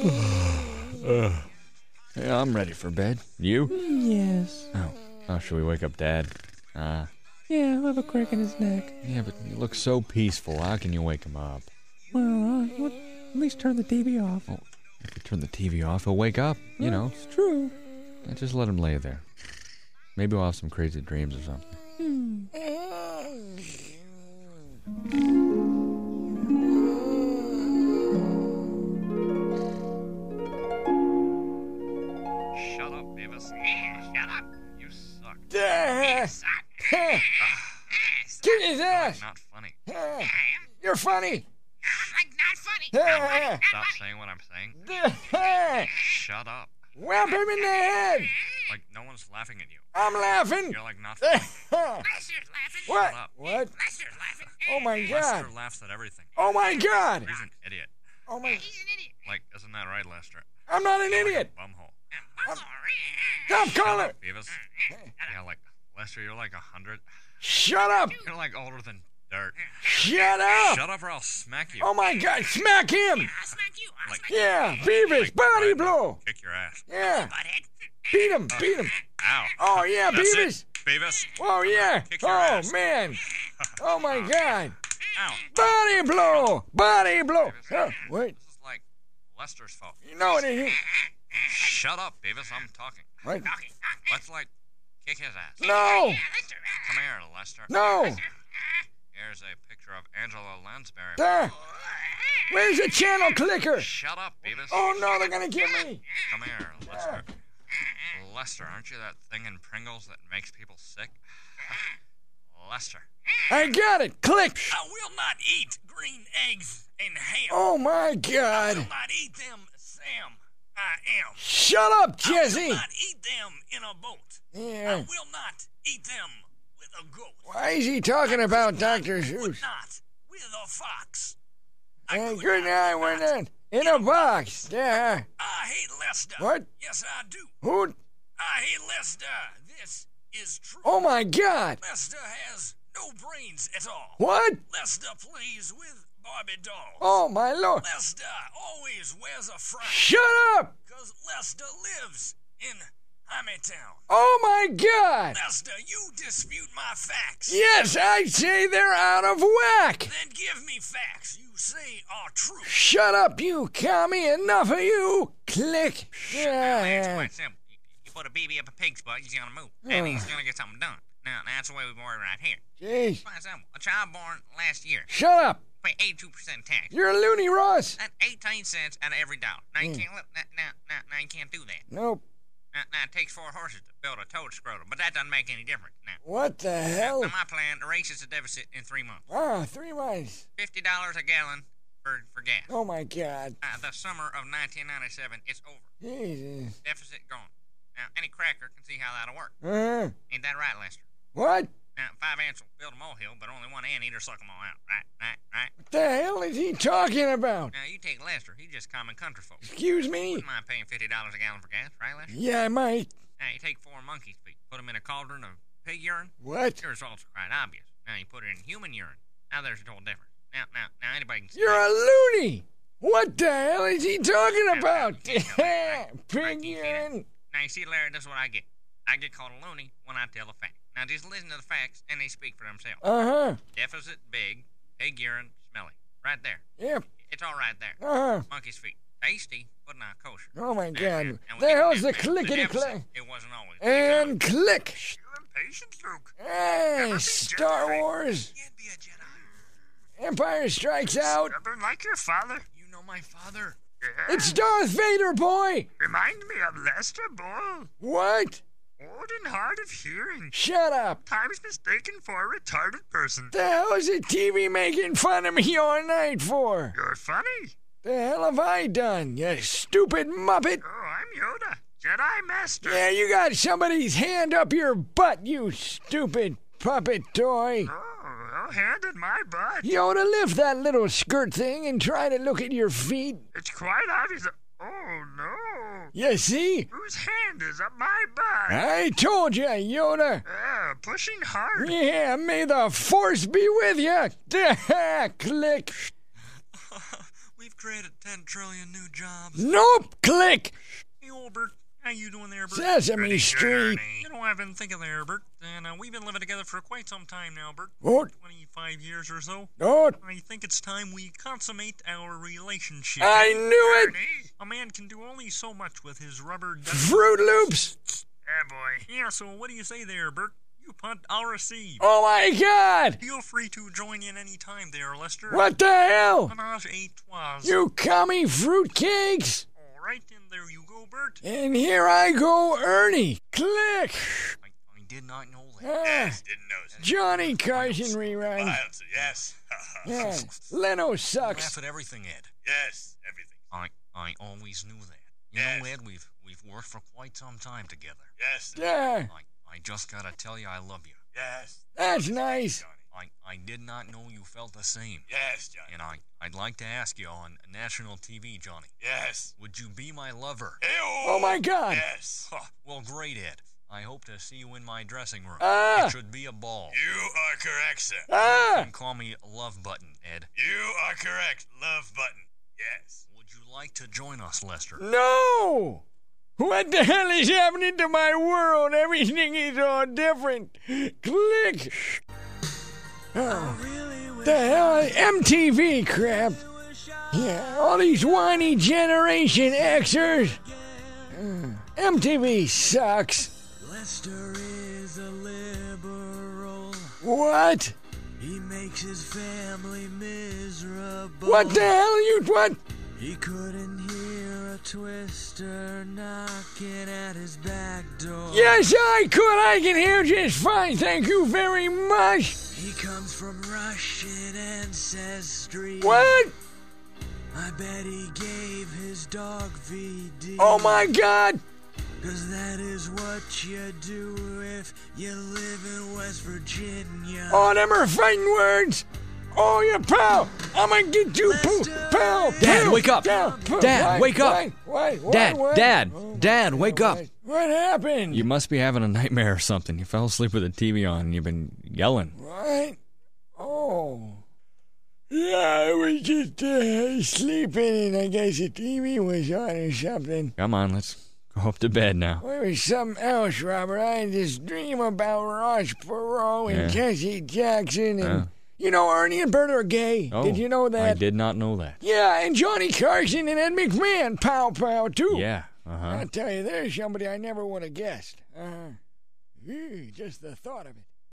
Yeah, I'm ready for bed. You? Yes. Oh, should we wake up Dad? Yeah, he'll have a crack in his neck. Yeah, but you look so peaceful. How can you wake him up? Well, at least turn the TV off. Oh, if you turn the TV off, he'll wake up, you know. It's true. Just let him lay there. Maybe we'll have some crazy dreams or something. Shut up, Beavis. Shut up. You suck. Get his ass! Not funny. You're funny! Not funny. Stop saying what I'm saying. Shut up. Whap him in the head! Like, no one's laughing at you. I'm laughing! You're like, not funny. Lester's laughing. What? Shut up. What? Lester's laughing. Oh my god! Lester laughs at everything. Oh my god! He's an idiot. Oh my... He's an idiot. Like, isn't that right, Lester? I'm not an You're idiot! Like a bumhole. Stop calling! Beavis. Yeah, like, Lester, you're like 100. Shut up! You're like older than dirt. Shut up! Shut up or I'll smack you. Oh my god, smack him! I'll smack you. I'll Like- smack you. Yeah, Beavis, body Right, blow! Kick your ass. Yeah, Butthead. beat him, beat him! Ow. Oh yeah, That's Beavis! it, Beavis. Oh yeah! Kick your Oh ass. man! Oh my god! Ow. Body blow! Body blow! Beavis. Wait, This is like Lester's fault. you know what it is? Shut up, Beavis. I'm talking. What? Let's, like, kick his ass. No! Lester. Come here, Lester. No! Here's a picture of Angela Lansbury. There! Where's the channel clicker? Shut up, Beavis. Oh no, they're gonna get me! Come here, Lester. Lester, aren't you that thing in Pringles that makes people sick? Lester. I got it! Click! I will not eat green eggs and ham. Oh my I will god! not eat them, Sam. I am. Shut up, I Jesse! will not eat them in a boat. I Yeah. will not eat them with a goat. Why is he talking about Dr. Would Seuss? not with a fox. Hey, could good not, night, would we're not. done. In a box. Yeah. I hate Lester. What? Yes, I do. Who? I hate Lester. This is true. Oh my god! Lester has no brains at all. What? Lester plays with Barbie dolls. Oh my lord! Lester always wears a frock Shut up! because Lester lives in Hammertown. Oh my god! Lester, you dispute my facts. Yes, I say they're out of whack! Then give me facts you say are true. Shut up, you commie! Enough of you! Click! Yeah. What, Sam? You put a baby up a pig's butt, he's gonna move. And he's gonna get something done. Now, that's the way we work right here. Jeez. For example, a child born last year Shut up! pay 82% tax. You're a loony, Ross! That's 18 cents out of every dollar. Now you can't now you can't do that. Nope. Now it takes 4 horses to build a toad scrotum, but that doesn't make any difference. Now, What the hell? now my plan erases the deficit in 3 months. Ah, 3 months. $50 a gallon for gas. Oh my god. The summer of 1997, it's over. Jesus. Deficit gone. Now, any cracker can see how that'll work. Ain't that right, Lester? What? Now, 5 ants will build a molehill, but only 1 anteater suck them all out. Right? What the hell is he talking about? Now, you take Lester. He's just common country folk. Excuse me? Wouldn't mind paying $50 a gallon for gas, right, Lester? Yeah, I might. Now, you take 4 monkeys' feet, put them in a cauldron of pig urine. What? The results are quite obvious. Now, you put it in human urine. Now, there's a total difference. Now, anybody can see You're that. a loony! What the hell is he talking about? you can't tell me, right? Pig Right, you see that? urine. Now, you see, Larry, this is what I get. I get called a loony when I tell the fact. Now, just listen to the facts, and they speak for themselves. Uh-huh. Deficit big, pig urine smelly. Right there. Yep. It's all right there. Uh-huh. Monkey's feet. Tasty, but not kosher. Oh my Now, god. now, we The get hell's the deficit. clickety deficit, clack? It wasn't always. And click. You're impatient, Luke. Hey, Star Wars. Can't be a Jedi. Empire Strikes Out. Stubborn like your father. You know my father. Yeah. It's Darth Vader, boy. Remind me of Lester Bull. What? Old and hard of hearing. Shut up. Times mistaken for a retarded person. The hell is the TV making fun of me all night for? You're funny. The hell have I done, you stupid muppet? Oh, I'm Yoda, Jedi Master. Yeah, you got somebody's hand up your butt, you stupid puppet toy. Oh, hand in my butt. Yoda, lift that little skirt thing and try to look at your feet. It's quite obvious. Oh, no. You see? Whose hand is up my butt? I told you, Yoda. Pushing hard. Yeah, may the force be with you. Click. We've created 10 trillion new jobs. Nope. Click. Hey, old Bert. How you doing there, Bert? Sesame Street. You know, I've been thinking there, Bert, and we've been living together for quite some time now, Bert. What? 25 years or so. What? I think it's time we consummate our relationship. I knew it. A man can do only so much with his rubber duck. Fruit Loops. Yeah, boy. Yeah, so what do you say there, Bert? You punt, I'll receive. Oh, my God. Feel free to join in any time there, Lester. What the hell? Menage a trois. You commie fruitcakes. All right, then there you go, Bert. And here I go, Ernie. Click. I did not know that. Yes, didn't know that. Johnny Carson rerun. Yes. Yeah. Leno Laugh sucks. at everything, Ed. Yes, everything. I always knew that. You know, Ed, we've worked for quite some time together. Yes. Yeah, I just gotta tell you I love you. Yes. that's nice. Johnny. I did not know you felt the same. Yes, Johnny. And I'd like to ask you on national TV, Johnny. Yes. Would you be my lover? Oh, my God. Yes. Huh, well, great, Ed. I hope to see you in my dressing room. Ah. It should be a ball. You are correct, sir. You Ah, can call me Love Button, Ed. You are correct. Love button. Yes. Would you like to join us, Lester? no. What the hell is happening to my world? Everything is all different. Click. Oh, the hell? MTV crap. Yeah, all these whiny Generation Xers. MTV sucks. Lester is a liberal. What? He makes his family miserable. What the hell what? He couldn't hear a twister knocking at his back door. Yes, I could. I can hear just fine. Thank you very much. He comes from Russian ancestry. What? I bet he gave his dog VD. Oh, my God. 'Cause that is what you do if you live in West Virginia. Oh, them are fighting words. Oh, you pal. I'm going to get you, pal. Dad, pal, wake up. pal, pal. Dad, wake up. What? Dad, wake up. What happened? You must be having a nightmare or something. You fell asleep with the TV on and you've been yelling. What? Oh. Yeah, I was just sleeping, and I guess the TV was on or something. Come on, let's go up to bed now. Well, it was something else, Robert. I had this dream about Ross Perot and Yeah. Jesse Jackson, and Yeah. you know Ernie and Bert are gay. Oh, Did you know that? I did not know that. Yeah, and Johnny Carson and Ed McMahon, pow too. Yeah, uh-huh. I'll tell you, there's somebody I never would have guessed. Just the thought of it.